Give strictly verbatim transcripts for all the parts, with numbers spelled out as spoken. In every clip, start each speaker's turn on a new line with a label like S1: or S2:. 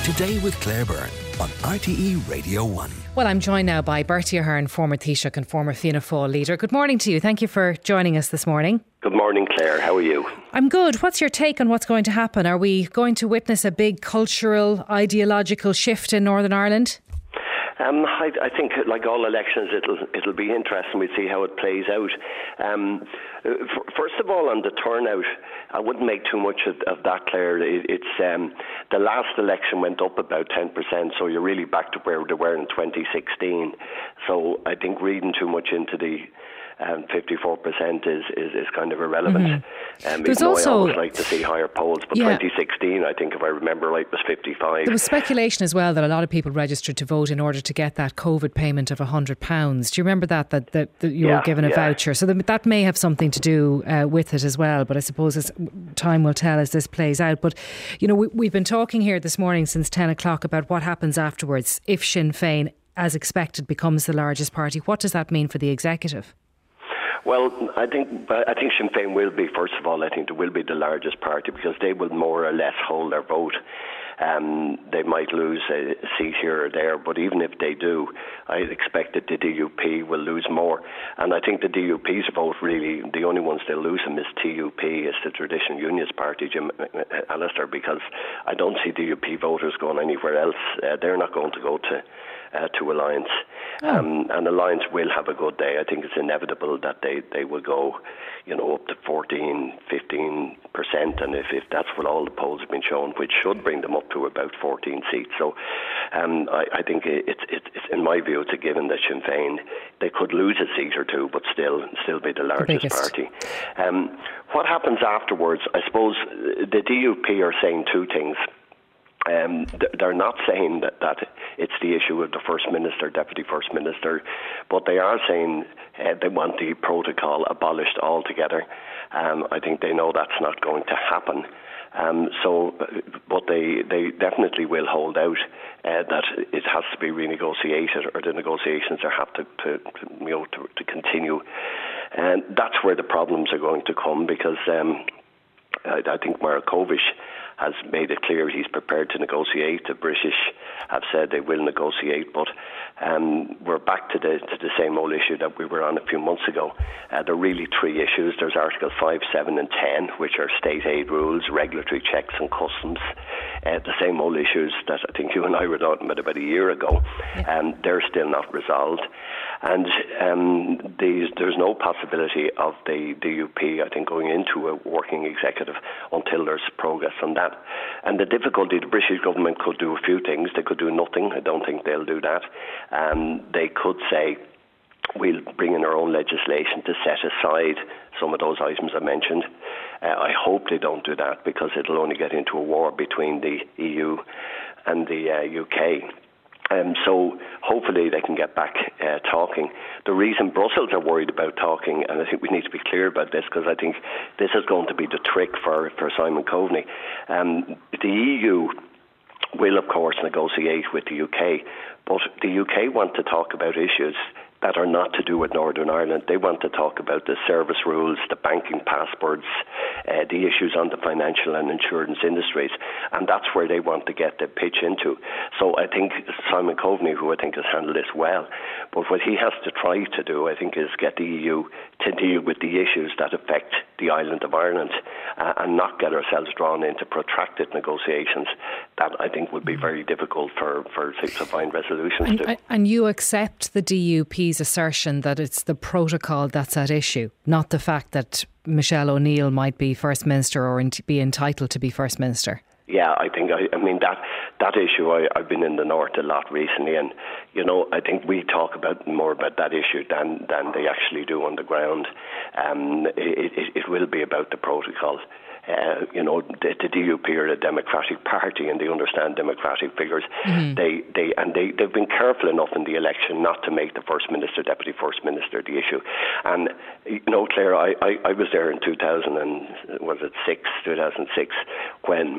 S1: Today with Claire Byrne on R T E Radio one.
S2: Well, I'm joined now by Bertie Ahern, former Taoiseach and former Fianna Fáil leader. Good morning to you. Thank you for joining us this morning.
S3: Good morning, Claire. How are you?
S2: I'm good. What's your take on what's going to happen? Are we going to witness a big cultural, ideological shift in Northern Ireland?
S3: Um, I, I think, like all elections, it'll it'll be interesting. We see how it plays out. Um, f- first of all, on the turnout, I wouldn't make too much of, of that, Claire. It, it's um, the last election went up about ten percent, so you're really back to where they were in twenty sixteen. So I think reading too much into the Um, fifty-four percent is, is, is kind of irrelevant. Mm-hmm. Um,
S2: There's
S3: even
S2: also,
S3: though I always like to see higher polls, but
S2: yeah.
S3: twenty sixteen, I think, if I remember right, was fifty-five.
S2: There was speculation as well that a lot of people registered to vote in order to get that COVID payment of one hundred pounds. Do you remember that, that, that, that you
S3: yeah,
S2: were given a
S3: yeah.
S2: voucher? So that, that may have something to do uh, with it as well, but I suppose as time will tell as this plays out. But, you know, we, we've been talking here this morning since ten o'clock about what happens afterwards if Sinn Féin, as expected, becomes the largest party. What does that mean for the executive?
S3: Well, I think I think Sinn Féin will be, first of all, I think they will be the largest party because they will more or less hold their vote. Um, they might lose a seat here or there, but even if they do, I expect that the D U P will lose more. And I think the D U P's vote, really, the only ones they'll lose them is T U P, is the Traditional Unionist Party, Jim Allister, because I don't see D U P voters going anywhere else. Uh, they're not going to go to Uh, to Alliance. Oh. Um, and Alliance will have a good day. I think it's inevitable that they, they will go, you know, up to fourteen, fifteen percent, and if, if that's what all the polls have been shown, which should bring them up to about fourteen seats. So um, I, I think it's, it's, it's, in my view, it's a given that Sinn Féin, they could lose a seat or two, but still still be the largest
S2: the
S3: party. Um, what happens afterwards? I suppose the D U P are saying two things. Um, they're not saying that, that it's the issue of the First Minister, Deputy First Minister, but they are saying uh, they want the protocol abolished altogether. Um, I think they know that's not going to happen. Um, so, but they, they definitely will hold out uh, that it has to be renegotiated, or the negotiations are have to, to, to you know to, to continue. And that's where the problems are going to come, because um, I, I think Mark Kovish has made it clear he's prepared to negotiate. The British have said they will negotiate, but um, we're back to the to the same old issue that we were on a few months ago. Uh, there are really three issues. There's Articles five, seven and ten, which are state aid rules, regulatory checks and customs. Uh, the same old issues that I think you and I were talking about about a year ago. Yeah. Um, they're still not resolved. And um, these, there's no possibility of the D U P, I think, going into a working executive until there's progress on that. And the difficulty, the British government could do a few things. They could do nothing. I don't think they'll do that. Um, they could say, we'll bring in our own legislation to set aside some of those items I mentioned. Uh, I hope they don't do that, because it'll only get into a war between the E U and the uh, U K. Um, so hopefully they can get back uh, talking. The reason Brussels are worried about talking, and I think we need to be clear about this, because I think this is going to be the trick for, for Simon Coveney. Um, the E U will, of course, negotiate with the U K, but the U K want to talk about issues that are not to do with Northern Ireland. They want to talk about the service rules, the banking passports, uh, the issues on the financial and insurance industries, and that's where they want to get the pitch into. So I think Simon Coveney, who I think has handled this well, but what he has to try to do, I think, is get the E U to deal with the issues that affect the island of Ireland, uh, and not get ourselves drawn into protracted negotiations that I think would be very difficult for, for to find resolutions
S2: and,
S3: to.
S2: And you accept the D U P's assertion that it's the protocol that's at issue, not the fact that Michelle O'Neill might be First Minister or be entitled to be First Minister?
S3: Yeah, I think, I, I mean, that that issue, I, I've been in the North a lot recently, and, you know, I think we talk about more about that issue than, than they actually do on the ground. Um, it, it, it will be about the protocol. Uh, you know, the, the D U P are a democratic party, and they understand democratic figures. Mm-hmm. They, they, and they, they've been careful enough in the election not to make the First Minister, Deputy First Minister, the issue. And you know, Claire, I, I, I was there in two thousand and was it six, two thousand six, when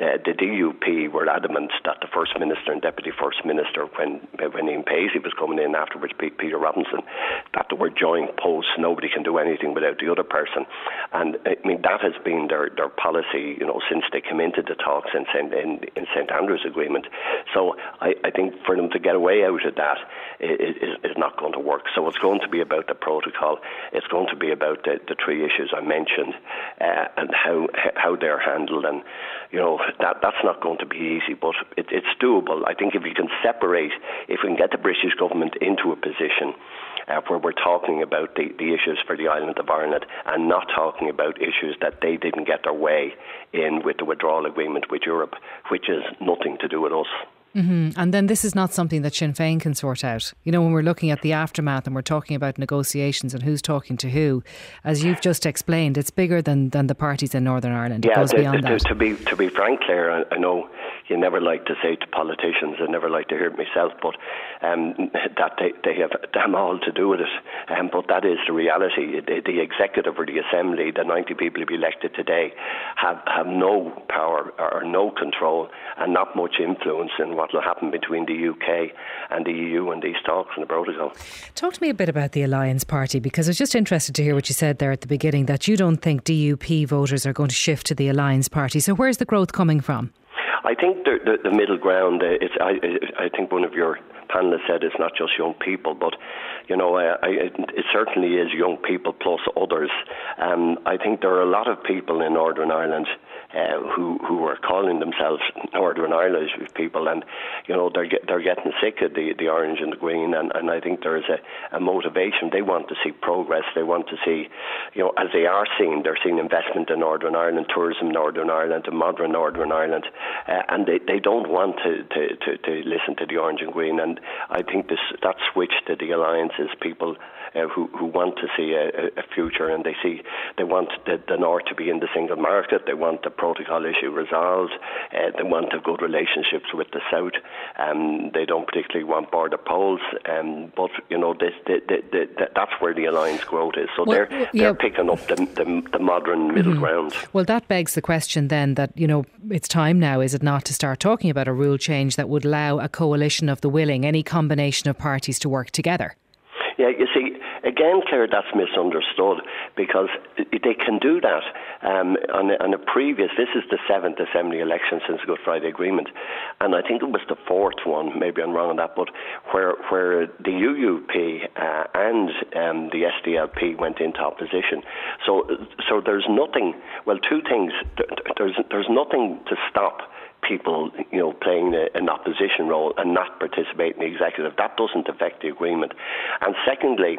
S3: uh, the D U P were adamant that the First Minister and Deputy First Minister, when when Ian Paisley was coming in afterwards, P- Peter Robinson, that they were joint posts. Nobody can do anything without the other person. And I mean, that has been their, their policy, you know, since they came into the talks in Saint in, in Saint Andrews Agreement. So I, I think for them to get away out of that is, is not going to work. So it's going to be about the protocol. It's going to be about the, the three issues I mentioned uh, and how how they're handled. And you know that that's not going to be easy, but it, it's doable. I think if you can separate, if we can get the British government into a position Uh, where we're talking about the, the issues for the island of Ireland and not talking about issues that they didn't get their way in with the withdrawal agreement with Europe, which is nothing to do with us.
S2: Mm-hmm. And then this is not something that Sinn Féin can sort out. You know, when we're looking at the aftermath and we're talking about negotiations and who's talking to who, as you've just explained, it's bigger than, than the parties in Northern Ireland. It
S3: yeah,
S2: goes
S3: to,
S2: beyond
S3: to,
S2: that.
S3: To be, to be frank, Claire, I, I know you never like to say to politicians, I never like to hear it myself, but um, that they, they have damn all to do with it. Um, but that is the reality. The, the executive or the assembly, the ninety people who be elected today, have, have no power or no control and not much influence in what will happen between the U K and the E U and these talks and the protocol.
S2: Talk to me a bit about the Alliance Party, because I was just interested to hear what you said there at the beginning, that you don't think D U P voters are going to shift to the Alliance Party. So where's the growth coming from?
S3: I think the, the, the middle ground, uh, it's, I, I think one of your panellists said it's not just young people, but you know, uh, I, it certainly is young people plus others. Um, I think there are a lot of people in Northern Ireland uh, who who are calling themselves Northern Irish people, and you know they're get, they're getting sick of the, the orange and the green, and, and I think there is a, a motivation. They want to see progress. They want to see, you know, as they are seeing, they're seeing investment in Northern Ireland, tourism in Northern Ireland, a modern Northern Ireland, uh, and they, they don't want to, to, to, to listen to the orange and green. And I think this that switch to the alliance is people uh, who who want to see a, a future, and they see they want the, the North to be in the single market. They want the protocol issue resolved. Uh, they want to have good relationships with the South. Um, they don't particularly want border poles. Um, but you know, this, the, the, the, that's where the alliance growth is. So well, they're yeah. they're picking up the the, the modern middle mm-hmm. ground.
S2: Well, that begs the question then that you know it's time now, is it not, to start talking about a rule change that would allow a coalition of the willing, any combination of parties, to work together?
S3: Yeah, you see, again, Claire, that's misunderstood, because they can do that um, on, a, on a previous, this is the seventh Assembly election since the Good Friday Agreement, and I think it was the fourth one, maybe I'm wrong on that, but where where the U U P uh, and um, the S D L P went into opposition. So, so there's nothing, well, two things, there's, there's nothing to stop people, you know, playing a, an opposition role and not participate in the executive. That doesn't affect the agreement. And secondly,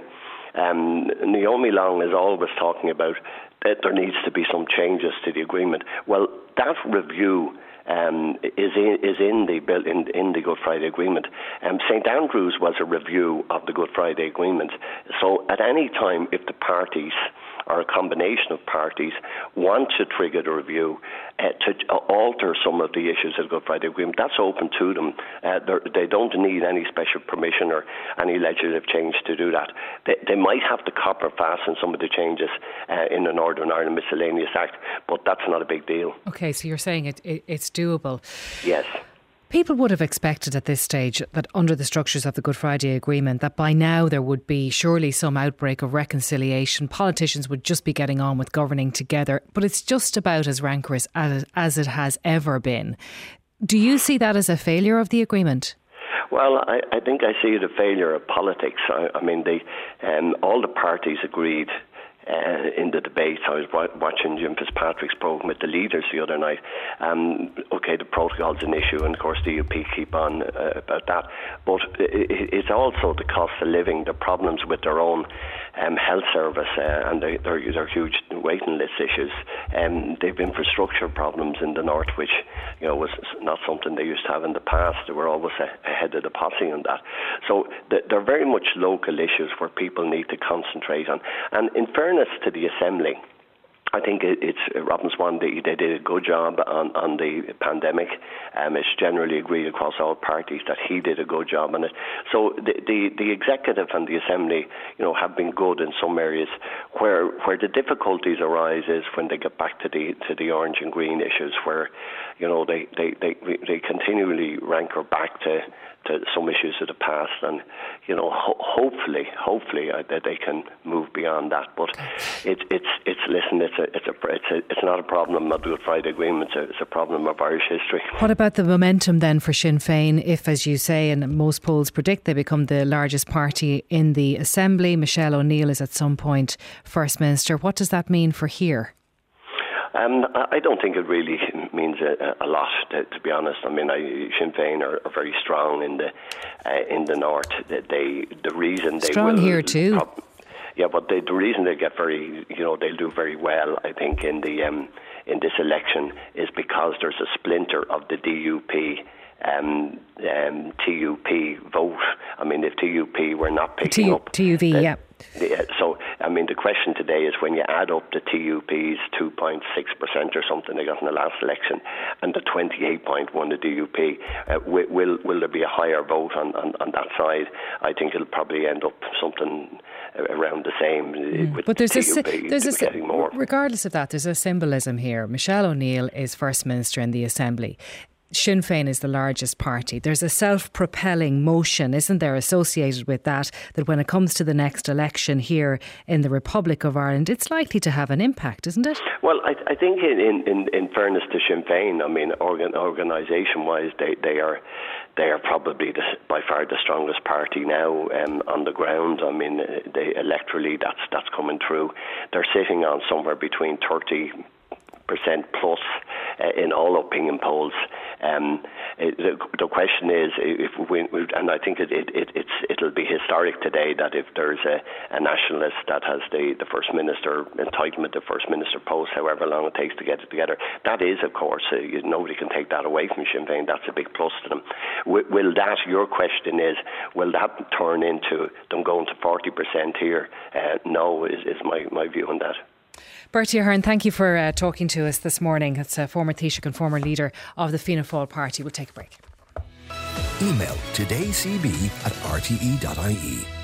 S3: um, Naomi Long is always talking about that there needs to be some changes to the agreement. Well, that review Um, is in, is in the bill in, in the Good Friday Agreement. Um, Saint Andrews was a review of the Good Friday Agreement. So at any time, if the parties or a combination of parties want to trigger the review uh, to alter some of the issues of the Good Friday Agreement, that's open to them. Uh, they don't need any special permission or any legislative change to do that. They, they might have to copper fasten some of the changes uh, in the Northern Ireland Miscellaneous Act, but that's not a big deal.
S2: Okay, so you're saying it, it, it's doable.
S3: Yes.
S2: People would have expected at this stage that under the structures of the Good Friday Agreement that by now there would be surely some outbreak of reconciliation. Politicians would just be getting on with governing together, but it's just about as rancorous as, as it has ever been. Do you see that as a failure of the agreement?
S3: Well, I, I think I see it a failure of politics. I, I mean, the, um, all the parties agreed Uh, in the debate. I was wa- watching Jim Fitzpatrick's programme with the leaders the other night. Um, okay, the protocol's an issue, and of course the U P keep on uh, about that. But it, it's also the cost of living, the problems with their own um, health service, uh, and they, they're, they're huge waiting list issues. Um, they've infrastructure problems in the north, which you know was not something they used to have in the past. They were always a, ahead of the posse on that. So the, they're very much local issues where people need to concentrate on. And in fairness to the Assembly, I think it's Robin Swan, they, they did a good job on, on the pandemic. Um, it's generally agreed across all parties that he did a good job on it. So the, the, the executive and the Assembly, you know, have been good in some areas. Where where the difficulties arise is when they get back to the to the orange and green issues, where you know, they, they, they, they continually rancor back to, to some issues of the past, and you know, ho- hopefully, hopefully uh, that they can move beyond that. But it's it's it's listen, it's a it's a it's a, it's not a problem of the Good Friday Agreement. It's a, it's a problem of Irish history.
S2: What about the momentum then for Sinn Féin? If, as you say, and most polls predict, they become the largest party in the Assembly. Michelle O'Neill is at some point First Minister. What does that mean for here?
S3: Um, I don't think it really means a, a lot, to, to be honest. I mean, I, Sinn Féin are, are very strong in the uh, in the north. They the reason they
S2: strong
S3: will
S2: here too.
S3: Prob- yeah, but they, the reason they get very, you know, they'll do very well, I think, in the um, in this election is because there's a splinter of the D U P. Um, um, T U P vote. I mean, if T U P were not picking
S2: T-
S3: up...
S2: T U V,
S3: the,
S2: yeah.
S3: The, so, I mean, the question today is when you add up the T U P's two point six percent or something they got in the last election and the twenty-eight point one of the D U P, uh, will, will will there be a higher vote on, on, on that side? I think it'll probably end up something around the same. Mm. With
S2: but there's
S3: T U P
S2: a, there's a,
S3: more.
S2: Regardless of that, there's a symbolism here. Michelle O'Neill is First Minister in the Assembly. Sinn Féin is the largest party. There's a self-propelling motion, isn't there, associated with that, that when it comes to the next election here in the Republic of Ireland, it's likely to have an impact, isn't it?
S3: Well, I, I think in, in, in fairness to Sinn Féin, I mean, organ, organisation-wise, they, they are they are probably the, by far the strongest party now um, on the ground. I mean, they, electorally, that's that's coming through. They're sitting on somewhere between thirty percent plus uh, in all opinion polls. Um, it, the, the question is, if we, and I think it, it, it, it's, it'll be historic today that if there's a, a nationalist that has the, the First Minister entitlement to First Minister post, however long it takes to get it together, that is, of course, uh, you, nobody can take that away from Sinn Féin. That's a big plus to them. W- will that, your question is, will that turn into them going to forty percent here? Uh, no, is, is my, my view on that.
S2: Bertie Ahern, thank you for uh, talking to us this morning. It's a former Taoiseach and former leader of the Fianna Fáil party. We'll take a break.
S1: Email todaycb at r t e dot i e.